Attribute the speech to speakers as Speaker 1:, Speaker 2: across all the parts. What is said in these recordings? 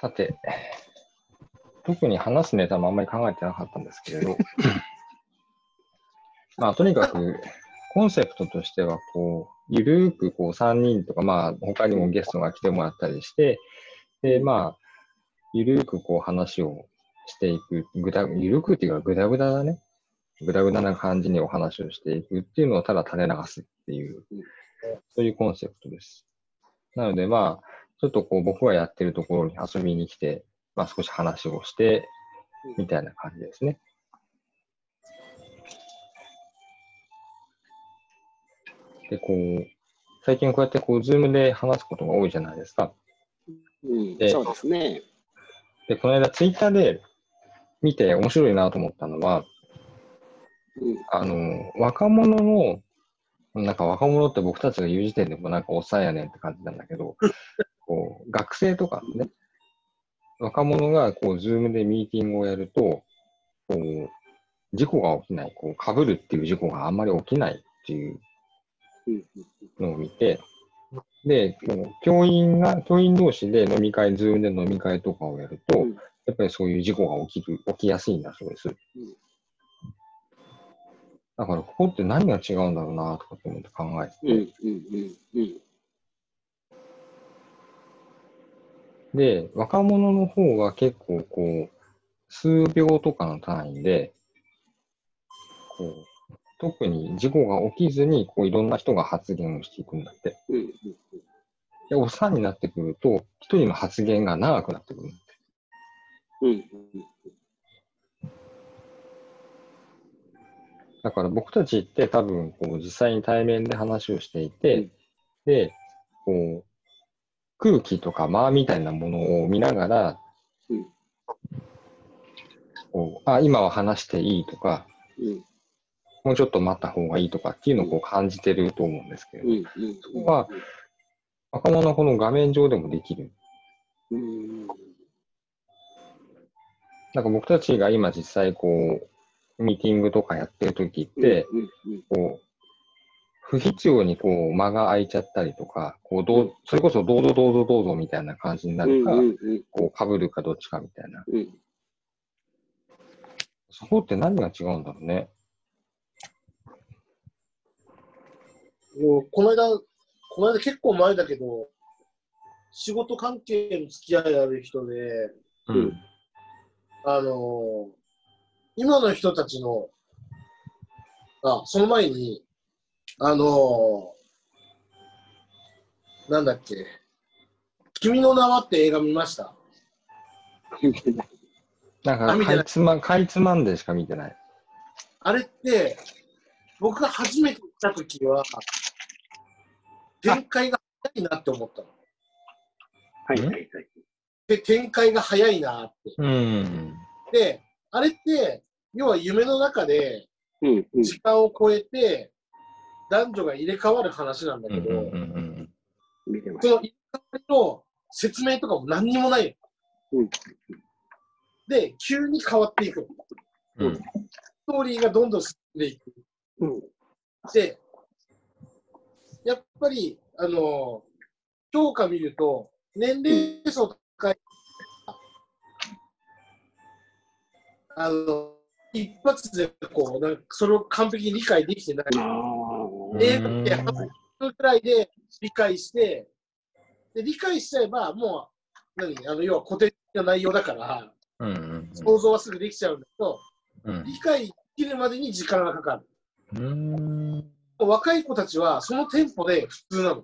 Speaker 1: さて、特に話すネタもあんまり考えてなかったんですけれど、まあ、とにかく、コンセプトとしては、ゆるーく3人とか、まあ、他にもゲストが来てもらったりして、で、まあ、ゆるーく話をしていく、ゆるくっていうか、ぐだぐだだね。ぐだぐだな感じにお話をしていくっていうのをただ垂れ流すっていう、そういうコンセプトです。なので、まあ、ちょっと僕がやってるところに遊びに来て、まあ少し話をして、みたいな感じですね。で、最近こうやってズームで話すことが多いじゃないですか。
Speaker 2: そうですね。
Speaker 1: で、この間ツイッターで見て面白いなと思ったのは、若者の、なんか若者って僕たちが言う時点でもなんかおっさんやねんって感じなんだけど、学生とかね、若者がズームでミーティングをやると、事故が起きない、被るっていう事故があんまり起きないっていうのを見て、で、教員同士で飲み会、ズームで飲み会とかをやると、やっぱりそういう事故が起きやすいんだそうです。だから、ここって何が違うんだろうな、とかって思って考えてて。で、若者の方が結構数秒とかの単位で、特に事故が起きずに、いろんな人が発言をしていくんだって。で、おっさんになってくると、一人の発言が長くなってくるんだって。だから僕たちって多分、実際に対面で話をしていて、で、空気とか間みたいなものを見ながら、今は話していいとか、もうちょっと待った方がいいとかっていうのを感じてると思うんですけれど、そこは若者のこの画面上でもできる。なんか僕たちが今実際ミーティングとかやってるときって、不必要に間が空いちゃったりとか、それこそどうぞどうぞどうぞみたいな感じになるか、被るかどっちかみたいな。そこって何が違うんだろうね。
Speaker 3: この間結構前だけど、仕事関係の付き合いある人で、今の人たちの、その前に、なんだっけ、君の名はって映画見ました？
Speaker 1: なんかかいつまんでしか見てない。
Speaker 3: あれって、僕が初めて見たときは、展開が早いなって思ったの。で、展開が早いなって。で、あれって、要は夢の中で、時間を超えて、男女が入れ替わる話なんだけど、その入れ替わりの説明とかも何にもない。で、急に変わっていく。ストーリーがどんどん進んでいく。で、やっぱり、評価見ると、年齢層高い、一発でそれを完璧に理解できてない。映画って半分くらいで理解して、で理解しちゃえば、もう、要は固定的な内容だから、想像はすぐできちゃうんだけど、理解できるまでに時間がかかる。若い子たちはそのテンポで普通なの。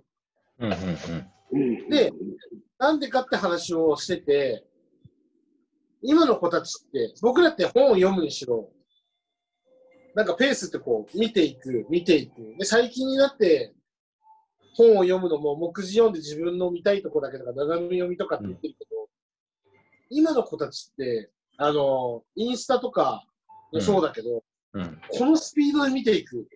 Speaker 3: で、なんでかって話をしてて、今の子たちって、僕らって本を読むにしろ、なんかペースって見ていく。で、最近になって本を読むのも目次読んで自分の見たいとこだけとか、長め読みとかって言ってるけど、今の子たちって、インスタとかもそうだけど、このスピードで見ていく。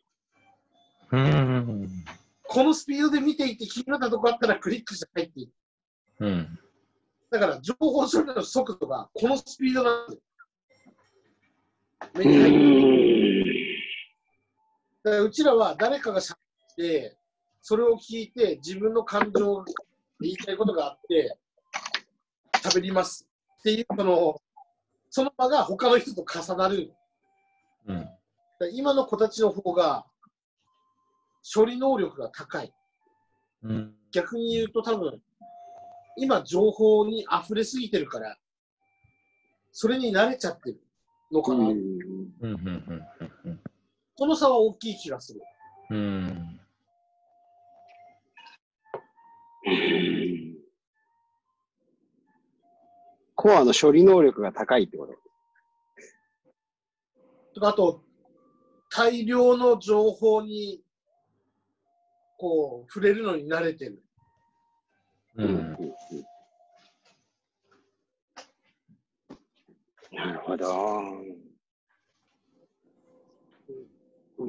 Speaker 3: このスピードで見ていって気になったとこあったらクリックして入っていく。だから情報処理の速度がこのスピードなんですよ。目に入ってくる。だからうちらは誰かがしゃべって、それを聞いて自分の感情、言いたいことがあって、 喋りますっていう、その場が他の人と重なる。
Speaker 1: うん。
Speaker 3: 今の子たちの方が処理能力が高い。
Speaker 1: うん。
Speaker 3: 逆に言うと多分、今情報に溢れすぎてるから、それに慣れちゃってるのかな。
Speaker 1: うん。うん。うん。
Speaker 3: その差は大きい気がする。
Speaker 1: うん。
Speaker 2: コアの処理能力が高いってこと。
Speaker 3: とかあと、大量の情報にこう触れるのに慣れてる。
Speaker 1: うん。
Speaker 2: なるほど。うん。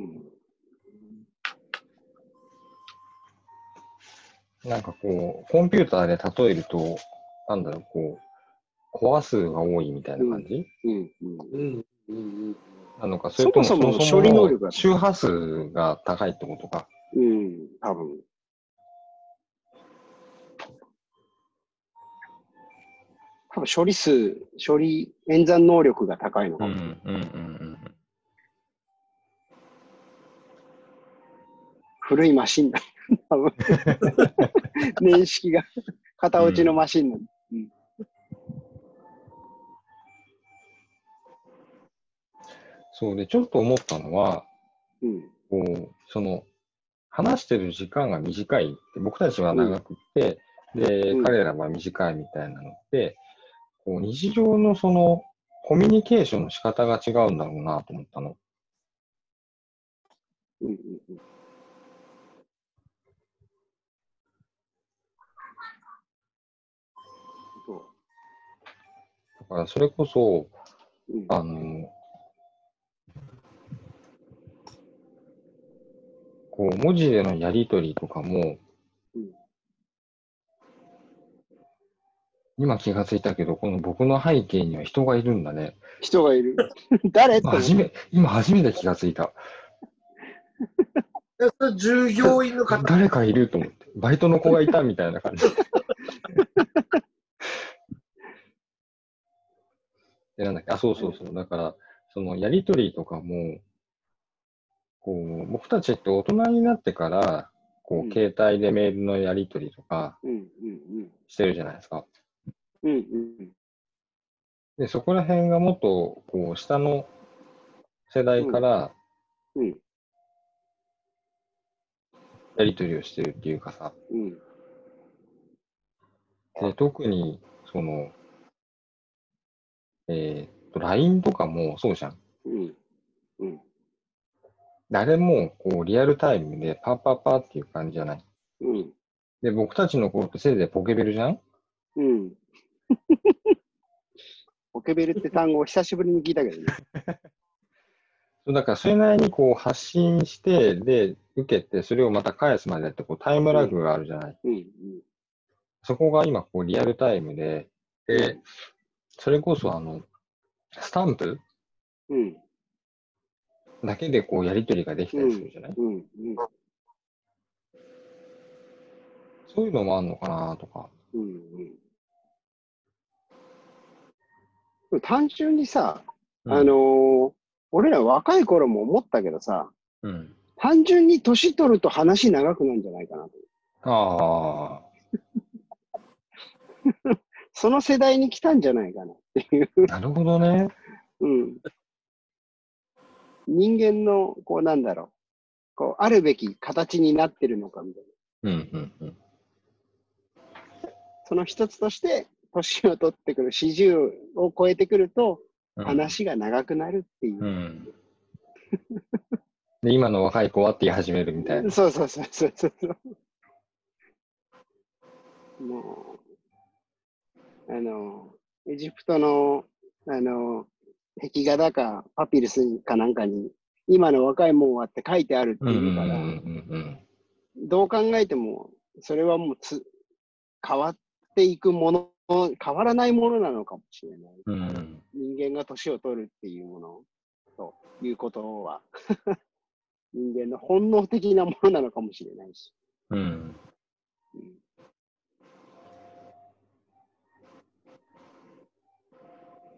Speaker 1: なんかこう、コンピューターで例えると、なんだろう、こう、コア数が多いみたいな感じ、なのか、それとも
Speaker 2: そもそもの
Speaker 1: そもそも
Speaker 2: 処理能力が
Speaker 1: の周波数が高いってことか。
Speaker 2: 多分。処理演算能力が高いのかもしれない。古いマシンだ。多分年式が片落ちのマシンなの。
Speaker 1: そうで、ちょっと思ったのは、こう、話してる時間が短いって、僕たちは長くって、で、彼らは短いみたいなのって、こう日常のコミュニケーションの仕方が違うんだろうなと思ったの。だからそれこそ、こう文字でのやりとりとかも、今気がついたけど、この僕の背景には人がいるんだね。
Speaker 2: 人がいる。誰って
Speaker 1: 今初めて気がついた。
Speaker 3: 従業員の方。
Speaker 1: 誰かいると思って。バイトの子がいたみたいな感じ。で、なんだっけ、そう。だから、そのやりとりとかも、こう、僕たちって大人になってから、こう、携帯でメールのやりとりとか、してるじゃないですか。で、そこら辺がもっと、こう、下の世代から、やりとりをしてるっていうかさ。で、特に、LINE とかもそうじゃん。誰も、こう、リアルタイムでパッパッパっていう感じじゃない。で、僕たちの頃ってせいぜいポケベルじゃん。
Speaker 2: ポケベルって単語を久しぶりに聞いたけどね。
Speaker 1: そうだから、それなりにこう発信して、で、受けて、それをまた返すまでってこうタイムラグがあるじゃない。そこが今、こう、リアルタイムで、で、それこそ、スタンプだけでこう、やりとりができたりするじゃない。そういうのもあるのかなとか。
Speaker 2: 単純にさ、俺ら若い頃も思ったけどさ、単純に年取ると話長くなるんじゃないかなと。
Speaker 1: ああ。
Speaker 2: その世代に来たんじゃないかなっていう。
Speaker 1: なるほどね。
Speaker 2: 人間の、こうなんだろう。こう、あるべき形になってるのかみたいな。その一つとして、年を取ってくる、40を超えてくると、話が長くなるっていう。
Speaker 1: で、今の若い子はって言い始めるみたいな。
Speaker 2: そう。もう、エジプトの、壁画だか、パピルスかなんかに、今の若いもんはって書いてあるっていうから、どう考えても、それはもう変わっていくもの、変わらないものなのかもしれない。人間が年を取るっていうものということは、人間の本能的なものなのかもしれないし。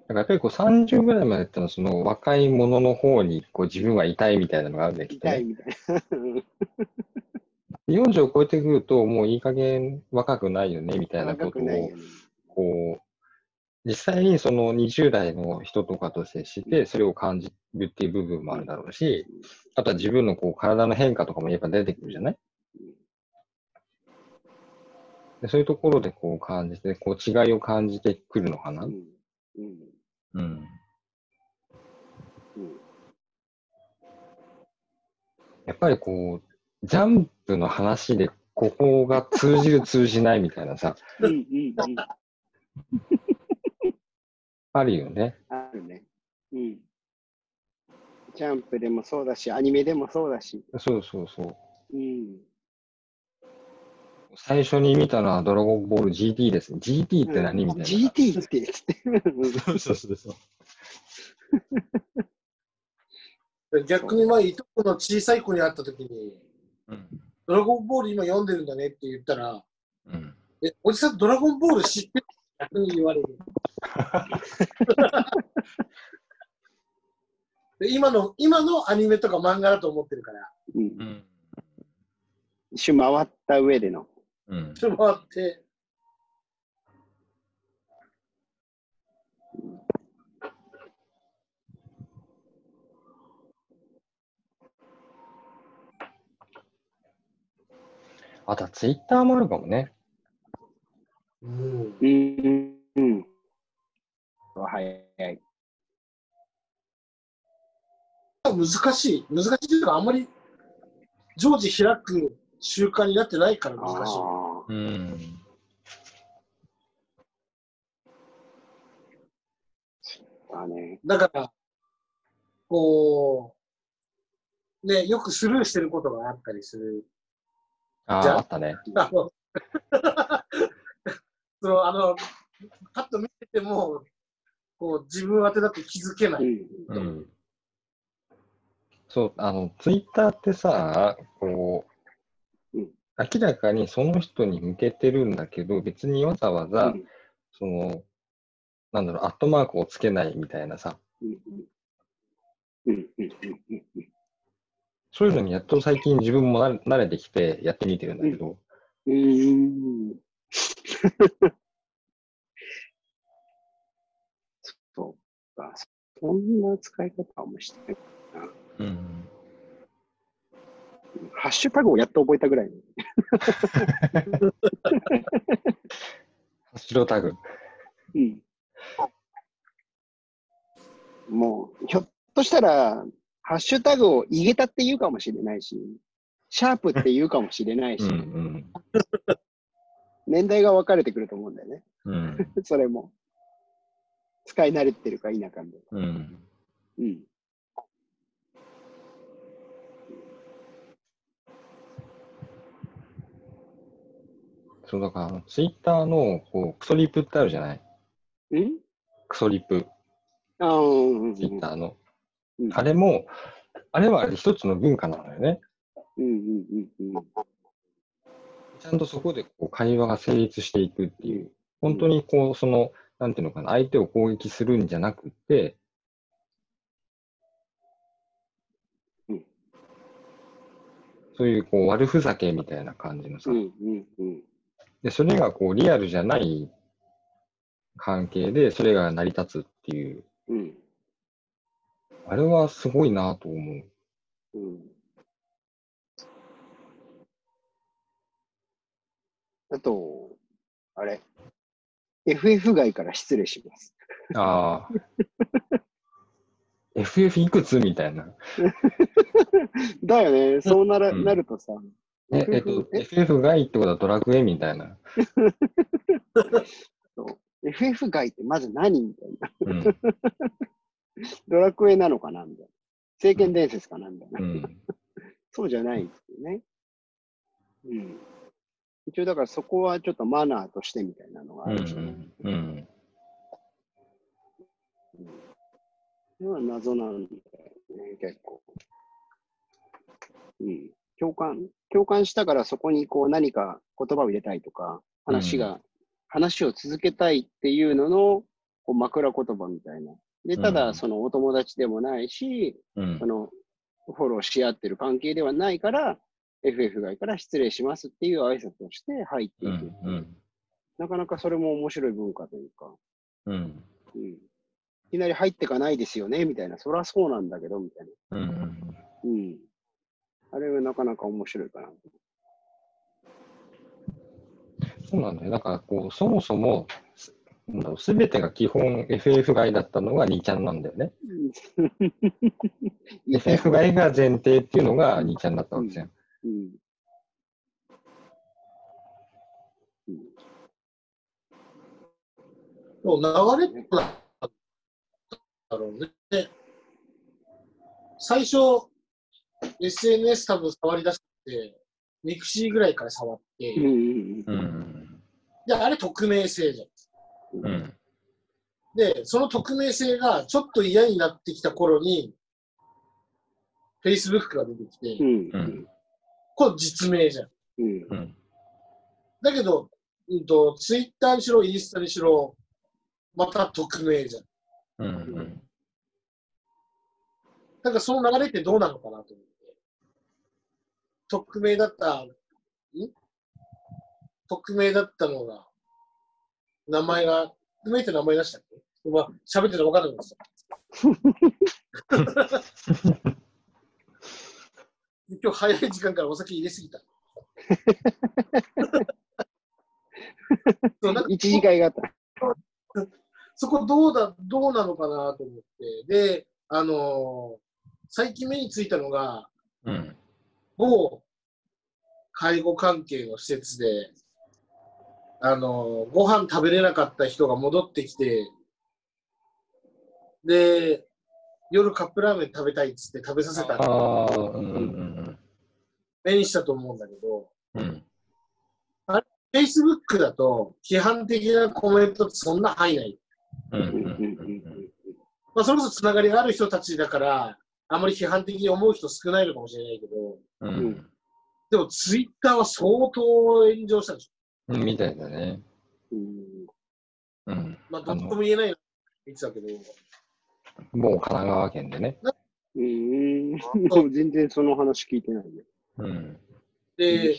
Speaker 1: らやっぱりこう30ぐらいまでってのはその若い者の方にこう自分は痛いみたいなのがあるんだよ、きっとね。
Speaker 2: 痛いみたいな。
Speaker 1: 40を超えてくるともういい加減若くないよねみたいな
Speaker 2: 若
Speaker 1: ことを、
Speaker 2: くないよね。
Speaker 1: こう、実際にその20代の人とかと接してそれを感じるっていう部分もあるだろうし、あとは自分のこう体の変化とかもやっぱ出てくるじゃない。でそういうところでこう感じて、こう違いを感じてくるのかな。
Speaker 2: うんうん
Speaker 1: うん。
Speaker 2: うん
Speaker 1: やっぱりこう、ジャンプの話でここが通じる通じないみたいなさ、
Speaker 2: うんうんうん。
Speaker 1: あるよね。
Speaker 2: あるね。うん。ジャンプでもそうだし、アニメでもそうだし。
Speaker 1: そうそうそう。
Speaker 2: うん。
Speaker 1: 最初に見たのはドラゴンボール GT ですね。GT って何みたいなさ。
Speaker 2: GT ってつって。
Speaker 1: そうそうそうそう。
Speaker 3: 逆にいとこの小さい子に会ったときに、
Speaker 1: うん。
Speaker 3: ドラゴンボール今読んでるんだねって言ったら、
Speaker 1: うん。
Speaker 3: おじさんドラゴンボール知ってるって逆に言われる。で今のアニメとか漫画だと思ってるから、
Speaker 2: うん。
Speaker 1: うん。
Speaker 2: 一周回った上での。
Speaker 1: うん。
Speaker 3: それもあって、
Speaker 1: あとはツイッターもあるかもね。
Speaker 3: うん
Speaker 2: うん。うん。早い。
Speaker 3: 難しいというか、あんまり常時開く習慣になってないから難しい。
Speaker 2: ああ。
Speaker 1: うん。
Speaker 2: だね。
Speaker 3: だから、こう、ね、よくスルーしてることがあったりする。
Speaker 1: ああ、
Speaker 3: じゃん
Speaker 1: あったね。
Speaker 3: あのそのパッと見てても、こう自分宛てだと気づけない。
Speaker 1: うん。そう、ツイッターってさ、こう、
Speaker 2: うん
Speaker 1: 明らかにその人に向けてるんだけど、別にわざわざ、
Speaker 2: うん
Speaker 1: その、なんだろう、アットマークをつけないみたいなさ、
Speaker 2: うんうんうん
Speaker 1: そういうのにやっと最近自分も慣れてきてやってみてるんだけど、
Speaker 2: うん。そうか。そんな使い方はもしてないな。
Speaker 1: うん。
Speaker 2: ハッシュタグをやっと覚えたぐらい。
Speaker 1: 白タグ。
Speaker 2: うん。もう、ひょっとしたら、ハッシュタグをイゲタって言うかもしれないし、シャープって言うかもしれないし、
Speaker 1: うん
Speaker 2: 年代が分かれてくると思うんだよね。
Speaker 1: うん。
Speaker 2: それも。使い慣れてるか否かで。
Speaker 1: うん。
Speaker 2: うん。
Speaker 1: そう、だから、ツイッターの、こう、クソリプってあるじゃない。
Speaker 2: うん
Speaker 1: クソリプ、
Speaker 2: ああ、うん
Speaker 1: ツイッターの。
Speaker 2: うん。
Speaker 1: あれも、あれは一つの文化なのよね。
Speaker 2: うんうんうんうん。
Speaker 1: ちゃんとそこでこう会話が成立していくっていう、本当にこう、その、なんていうのかな、相手を攻撃するんじゃなくて、
Speaker 2: うん
Speaker 1: そういうこう悪ふざけみたいな感じのさ、
Speaker 2: うんうんうん
Speaker 1: で、それがこうリアルじゃない関係で、それが成り立つっていう、
Speaker 2: うん
Speaker 1: あれはすごいなと思う。
Speaker 2: うん。あと、あれ、FF 外から失礼します。
Speaker 1: ああ、FF いくつみたいな。
Speaker 2: だよね、そうな
Speaker 1: うん
Speaker 2: るとさ、
Speaker 1: FF 外ってことはドラクエみたいな。
Speaker 2: FF 外ってまず何みたいな。
Speaker 1: うん。
Speaker 2: ドラクエなのかなみたいな。聖剣伝説かなみたいな。
Speaker 1: うん。
Speaker 2: そうじゃないですよね。うん。一応だからそこはちょっとマナーとしてみたいなのが
Speaker 1: うん。
Speaker 2: あるしね。
Speaker 1: うん。
Speaker 2: それは謎なんだよね、結構。うん。共感したからそこにこう何か言葉を入れたいとか、話を続けたいっていうののこう枕言葉みたいな。で、ただ、そのお友達でもないし、その、フォローし合ってる関係ではないから、FF 外から失礼しますっていう挨拶をして入っていく。なかなかそれも面白い文化というか、いきなり入ってかないですよね、みたいな。そりゃそうなんだけど、みたいな。あれはなかなか面白いかな。
Speaker 1: そうなんだよ。だからこう、そもそも、すべてが基本 FF 外だったのが2ちゃんなんだよね。FF 外が前提っていうのが2ちゃんだったわけじゃん。
Speaker 3: もう流れだろうね。最初、SNS 多分触り出して、ミクシーぐらいから触って、で、あれ匿名性じゃん。で、その匿名性がちょっと嫌になってきた頃に、Facebook が出てきて、これ実名じゃん。だけど、Twitter にしろ、インスタにしろ、また匿名じゃん。だからその流れってどうなのかなと思って。匿名だったのが、名前が、匿名って名前出したっけ？喋ってて分かんなくなった。今日早い時間からお酒入れすぎた。
Speaker 2: 1時間があった。
Speaker 3: そこどうなのかなと思って。で、最近目についたのが、某介護関係の施設で、ご飯食べれなかった人が戻ってきて、で、夜カップラーメン食べたいっつって食べさせた目にしたと思うんだけど、Facebook だと批判的なコメントってそんな入んない。まあ、それこそつながりがある人たちだから、あまり批判的に思う人少ないのかもしれないけど、でもツイッターは相当炎上したでし
Speaker 1: ょ。みたいだね。
Speaker 3: まあ、どこも言えないの言ってたけど。
Speaker 1: もう神奈川県でね。
Speaker 2: 全然その話聞いてないね。
Speaker 3: で、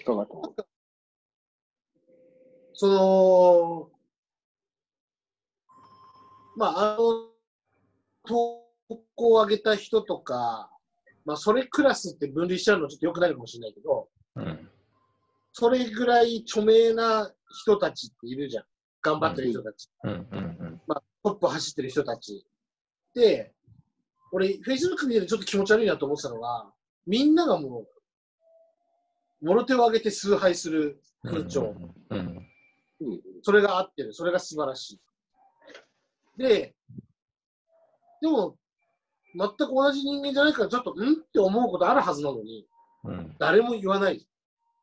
Speaker 3: まあ、投稿を上げた人とか、まあ、それクラスって分類しちゃうのちょっと良くないのかもしれないけど、それぐらい著名な人たちっているじゃん。頑張ってる人たち。まあ、トップ走ってる人たち。で、俺、Facebook 見ててちょっと気持ち悪いなと思ってたのが、みんながもう、もろ手を挙げて崇拝する風潮。それが合ってる。それが素晴らしい。でも、全く同じ人間じゃないから、ちょっと、って思うことあるはずなのに、誰も言わない。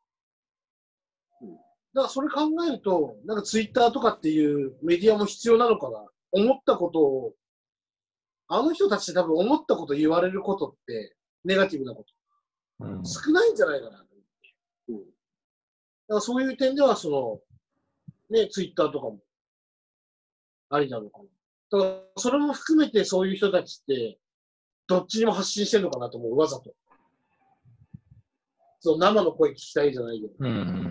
Speaker 3: だからそれ考えると、なんかツイッターとかっていうメディアも必要なのかな。思ったことを、あの人たちって多分思ったこと言われることって、ネガティブなこと、少ないんじゃないかなと思って。だからそういう点では、ね、ツイッターとかも、ありなのかな。だからそれも含めてそういう人たちって、どっちにも発信してるのかなと思う、わざと。生の声聞きたいじゃないけど。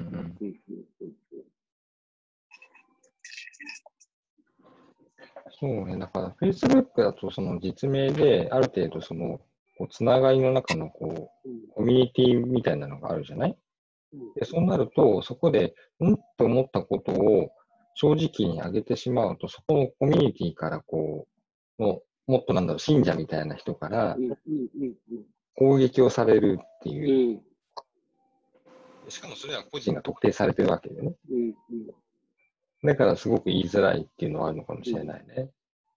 Speaker 1: そうね、だから Facebook だとその実名である程度つながりの中のコミュニティみたいなのがあるじゃない？で、そうなると、そこで、って思ったことを正直に上げてしまうと、そこのコミュニティからもっと信者みたいな人から攻撃をされるっていう。しかもそれは個人が特定されてるわけでね。だからすごく言いづらいっていうのはあるのかもしれないね。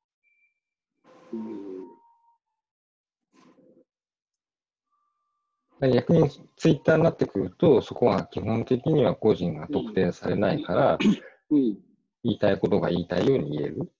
Speaker 1: 逆にツイッターになってくると、そこは基本的には個人が特定されないから、言いたいことが言いたいように言える。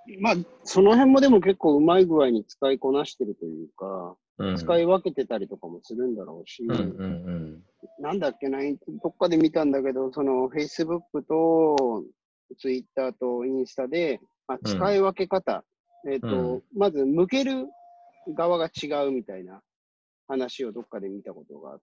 Speaker 2: まあ、その辺もでも結構うまい具合に使いこなしてるというか、使い分けてたりとかもするんだろうし、なんだっけな、どっかで見たんだけど、その Facebook と Twitter とインスタで、まあ、使い分け方、まず向ける側が違うみたいな話をどっかで見たことがあって、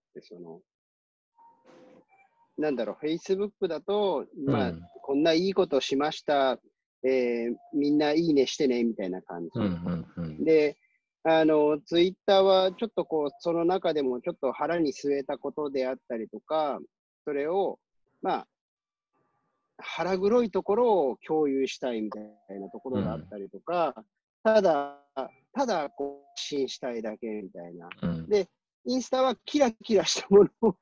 Speaker 2: なんだろう、Facebook だと、まあ、こんないいことしました、みんないいねしてね、みたいな感じ。で、ツイッターはちょっとこう、その中でもちょっと腹に据えたことであったりとか、それを、まあ、腹黒いところを共有したいみたいなところがあったりとか、ただこう、発信したいだけみたいな。で、インスタはキラキラしたものを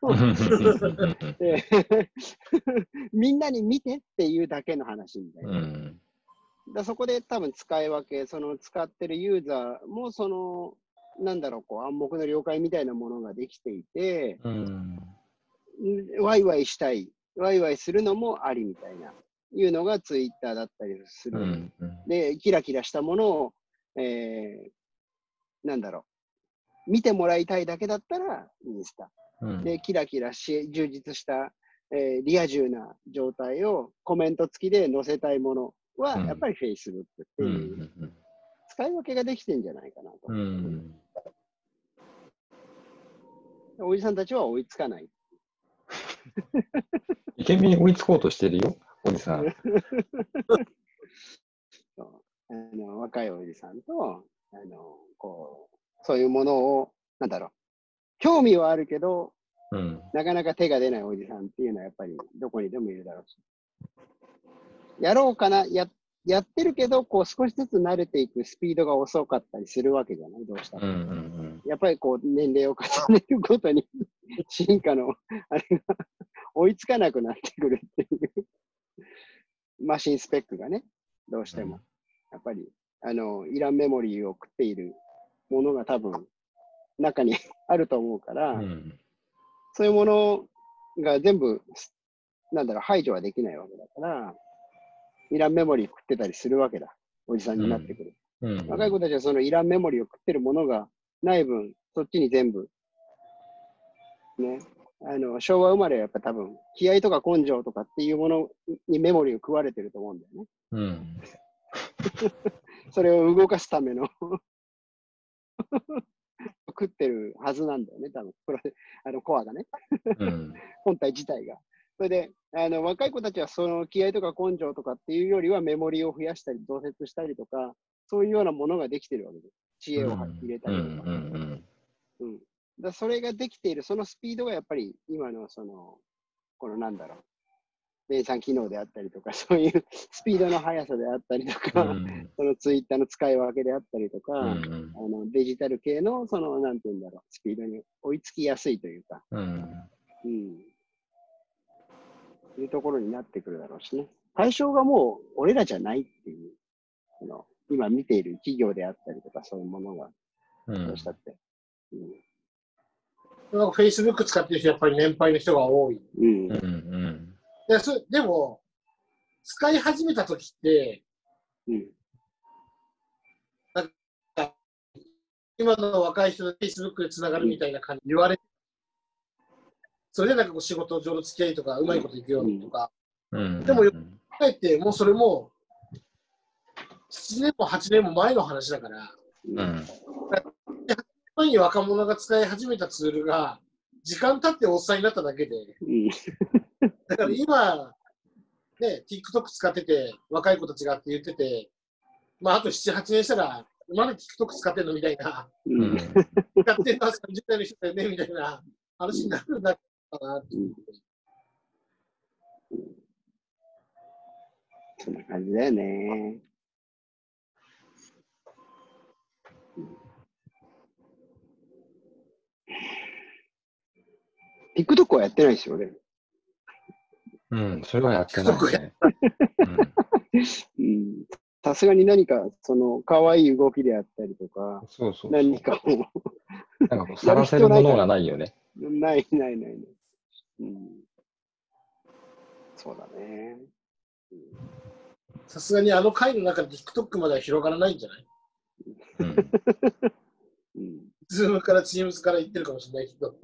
Speaker 2: みんなに見てっていうだけの話みたいな。だそこで多分使い分け、その使ってるユーザーもなんだろう、こう暗黙の了解みたいなものができていて、ワイワイしたい、ワイワイするのもありみたいな、いうのがツイッターだったりする。で、キラキラしたものを、なんだろう、見てもらいたいだけだったらインスタ。で、キラキラし、充実した、リア充な状態をコメント付きで載せたいものは、やっぱり Facebook っていう、使い分けができてんじゃないかなと。おじさんたちは追いつかない。
Speaker 1: イケメンに追いつこうとしてるよ、おじさん。
Speaker 2: 若いおじさんと、こう、そういうものを、なんだろう、興味はあるけど、なかなか手が出ないおじさんっていうのはやっぱりどこにでもいるだろうし。やろうかな、やってるけど、こう少しずつ慣れていくスピードが遅かったりするわけじゃない、どうしたら。やっぱりこう年齢を重ねるごとに進化のあれが追いつかなくなってくるっていうマシンスペックがね、どうしても。やっぱり、いらんメモリーを食っているものが多分中にあると思うから、そういうものが全部、なんだろう、排除はできないわけだから、いらんメモリー食ってたりするわけだ。おじさんになってくる。若い子たちはそのいらんメモリーを食ってるものがない分、そっちに全部、ね、昭和生まれはやっぱ多分、気合とか根性とかっていうものにメモリーを食われてると思うんだよね。それを動かすための食ってるはずなんだよね、多分コアがね、本体自体が。それで若い子たちはその気合とか根性とかっていうよりはメモリを増やしたり、増設したりとか、そういうようなものができてるわけです。知恵を入れたりとか。だそれができている、そのスピードがやっぱり今のこのなんだろう、連鎖機能であったりとか、そういうスピードの速さであったりとか、そのツイッターの使い分けであったりとか、デジタル系のなんていうんだろう、スピードに追いつきやすいというか、いうところになってくるだろうしね。対象がもう俺らじゃないっていう、今見ている企業であったりとか、そういうものが、どうしたって。
Speaker 3: Facebook 使ってる人、やっぱり年配の人が多い。でも、使い始めたときって、なんか今の若い人と Facebook でつながるみたいな感じ言われて、それでなんかこう仕事上の付き合いとかうまいこといくよとか、でもよく考えて、もうそれも7年も8年も前の話だから、前に若者が使い始めたツールが時間経っておっさんになっただけで、だから今、ね、TikTok 使ってて若い子たちがって言ってて、まああと7、8年したら、まだ TikTok 使ってんのみたいな、使ってんのは30代の人だよねみたいな話になるんだかなっていう。
Speaker 2: そんな感じだよね。TikTok はやってないですよね。
Speaker 1: それはやってないね。
Speaker 2: さすがに何か、可愛い動きであったりとか、何かを。
Speaker 1: なんかこう、探せるものがないよね。
Speaker 2: ない。そうだね。
Speaker 3: さすがにあの回の中で TikTok までは広がらないんじゃない？
Speaker 1: うん。
Speaker 2: うん。
Speaker 3: ズームから Teams から言ってるかもしれないけど。
Speaker 2: うん。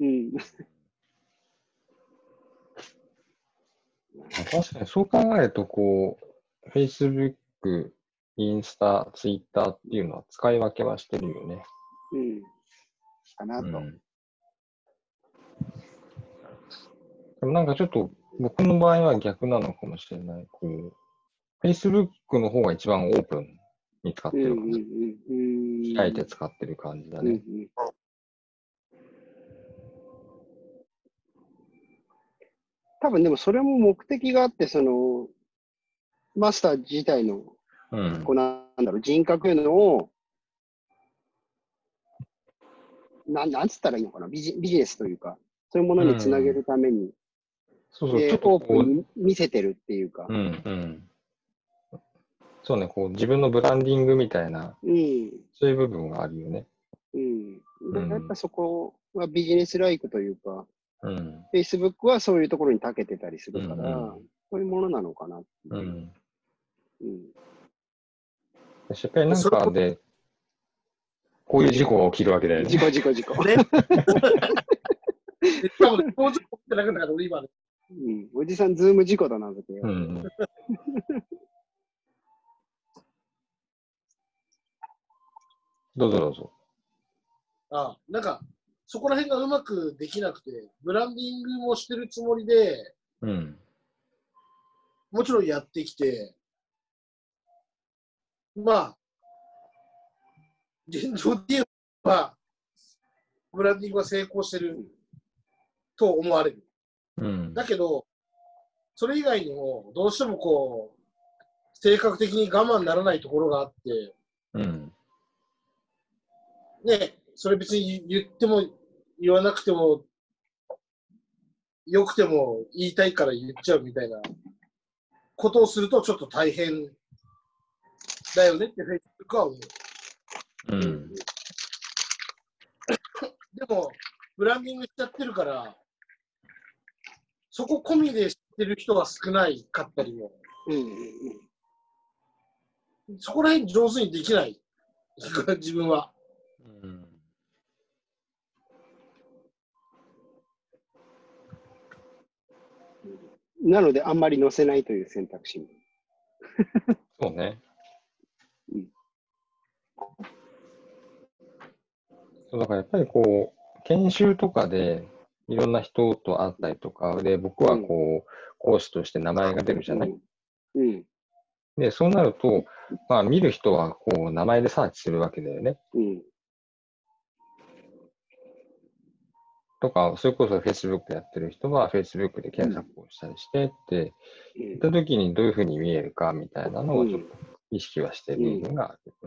Speaker 1: 確かにそう考えると、Facebook、インスタ、Twitter っていうのは使い分けはしてるよね。
Speaker 2: うん。かなと。
Speaker 1: でもなんかちょっと僕の場合は逆なのかもしれない。Facebook の方が一番オープンに使ってるかな。開いて使ってる感じだね。
Speaker 2: 多分でもそれも目的があって、マスター自体の、なんだろう、人格のを、なんつったらいいのかな、ビジネスというか、そういうものにつなげるために、
Speaker 1: そうそう、ちょっと
Speaker 2: オープンに見せてるっていうか。
Speaker 1: そうね、自分のブランディングみたいな、そういう部分があるよね。
Speaker 2: やっぱそこはビジネスライクというか、Facebook はそういうところに長けてたりするから、そういうものなのかなっていう。
Speaker 1: やっぱりなんかで、こういう事故が起きるわけだよね。
Speaker 2: 事故。ね。
Speaker 3: 多分、工場起きてなくなるから、今ね。
Speaker 2: おじさん、ズーム事故だな、って。
Speaker 1: どうぞどうぞ。
Speaker 3: なんか、そこら辺がうまくできなくて、ブランディングもしてるつもりで、もちろんやってきて、まあ、現状で言えば、ブランディングは成功してると思われる。だけど、それ以外にも、どうしても性格的に我慢ならないところがあって、ね、それ別に言っても言わなくても、よくても言いたいから言っちゃうみたいなことをするとちょっと大変だよねって Facebook は思う。でも、ブランディングしちゃってるから、そこ込みで知ってる人は少ないかったりも。そこら辺上手にできない。自分は。
Speaker 2: なので、あんまり載せないという選択肢も。
Speaker 1: そうね。だからやっぱり研修とかでいろんな人と会ったりとかで、僕は講師として名前が出るじゃない。で、そうなると、まあ見る人は名前でサーチするわけだよね。とか、それこそ Facebook やってる人は Facebook で検索をしたりしてって言った時にどういうふうに見えるかみたいなのをちょっと意識はしてる部分がある。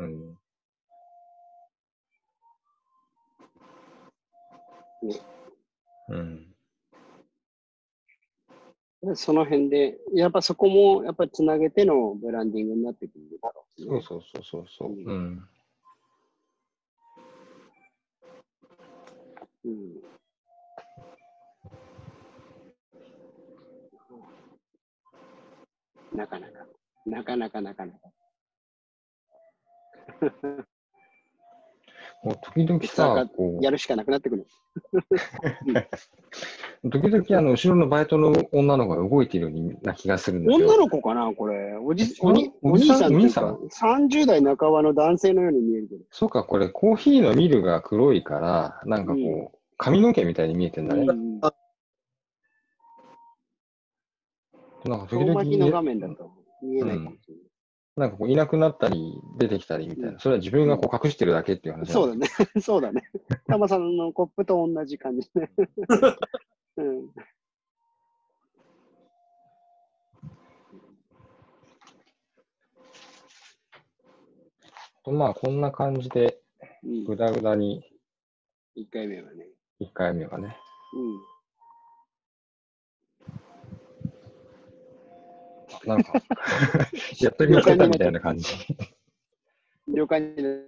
Speaker 2: その辺で、やっぱそこもやっぱりつなげてのブランディングになってくるだろう、ね。
Speaker 1: そう。
Speaker 2: なかなか。
Speaker 1: もう時々さ、
Speaker 2: やるしかなくなってくる。
Speaker 1: 時々後ろのバイトの女の子が動いているような気がするんですよ。
Speaker 2: 女の子かなこれ。お兄さんっていうか、30代半ばの男性のように見えるけど。
Speaker 1: そうか、これコーヒーのミルが黒いから、なんか髪の毛みたいに見えてんだね。
Speaker 2: なんか時々巻きの画面だと見えないかもしれない。
Speaker 1: なんかいなくなったり出てきたりみたいな。それは自分が隠してるだけっていう話。
Speaker 2: そうだね。そうだね。タマさんのコップと同じ感じね。
Speaker 1: まあ、こんな感じで、ぐだぐだに。
Speaker 2: 1回目はね。
Speaker 1: 1回目はね。なんか、やっとりやってたみたいな感じ。
Speaker 2: 了解になる。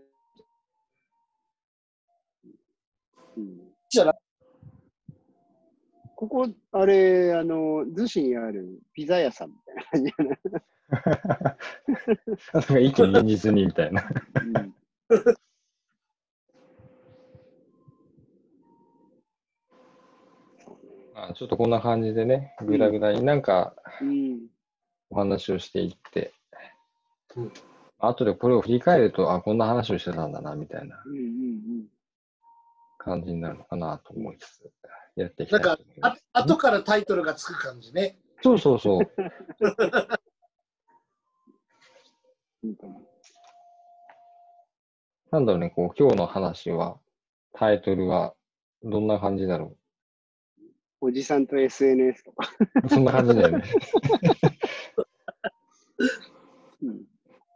Speaker 2: ここ、逗子にあるピザ屋さんみたいな感じ
Speaker 1: なんか一気に現実にみたいな。
Speaker 2: うん
Speaker 1: まあちょっとこんな感じでね、ぐだぐだになんか
Speaker 2: うん
Speaker 1: お話をしていって、
Speaker 3: うん
Speaker 1: 後でこれを振り返ると、あ、こんな話をしてたんだな、みたいな
Speaker 2: うんうん
Speaker 1: 感じになるのかなと思いつつ、やっていき
Speaker 3: なんか
Speaker 1: たいと思います。
Speaker 3: 後からタイトルがつく感じね。
Speaker 1: そうそうそう。
Speaker 2: いいと思う。
Speaker 1: なんだろうね、こう、今日の話は、タイトルは、どんな感じだろ
Speaker 2: おじさんと SNS とか。
Speaker 1: う。そんな感じだよね。
Speaker 2: うん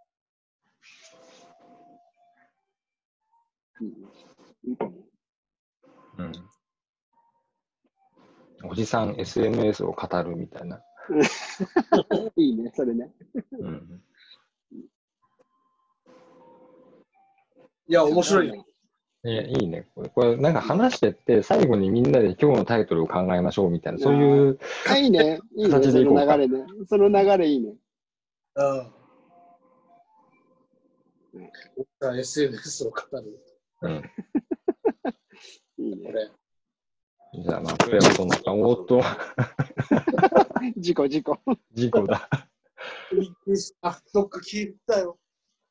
Speaker 2: いいと思う。
Speaker 1: うん。おじさん SNS を語るみたいな。
Speaker 2: いいね、それね。
Speaker 1: うん。
Speaker 3: いや、面白いね。
Speaker 1: いいね。これなんか話してって、最後にみんなで今日のタイトルを考えましょうみたいな、そういう
Speaker 2: あ、いいね。いいね、そ
Speaker 1: 形でいこうか。
Speaker 2: の流れね。その流れいいね。
Speaker 3: うん。SNS を語る。
Speaker 1: うん。
Speaker 2: いいね。
Speaker 3: これ。
Speaker 1: じゃあ、まあ、これはそんな、おっと、
Speaker 2: 事故。
Speaker 1: 事故だ。
Speaker 3: びっくりした。どっか消えたよ。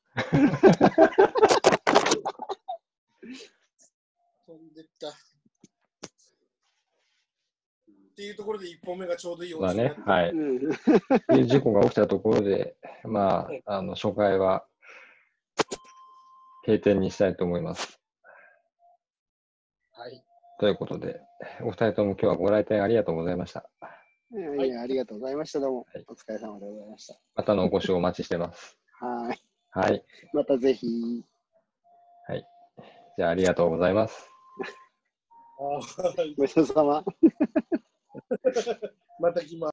Speaker 3: 飛んでった。っていうところで1本目がちょうどいい
Speaker 1: まあね、はい。
Speaker 2: うん
Speaker 1: っていう事故が起きたところで、まあ、初回は閉店にしたいと思います。
Speaker 3: はい。
Speaker 1: ということで、お二人とも今日はご来店ありがとうございました。
Speaker 2: いやありがとうございました。どうも
Speaker 1: はい、
Speaker 2: お疲れ様でございました。
Speaker 1: またのお越しをお待ちしてます。
Speaker 2: はい。
Speaker 1: はい。
Speaker 2: またぜひ。
Speaker 1: はい。じゃあ、ありがとうございます。
Speaker 3: はい。
Speaker 2: ごちそうさま。
Speaker 3: また来ます。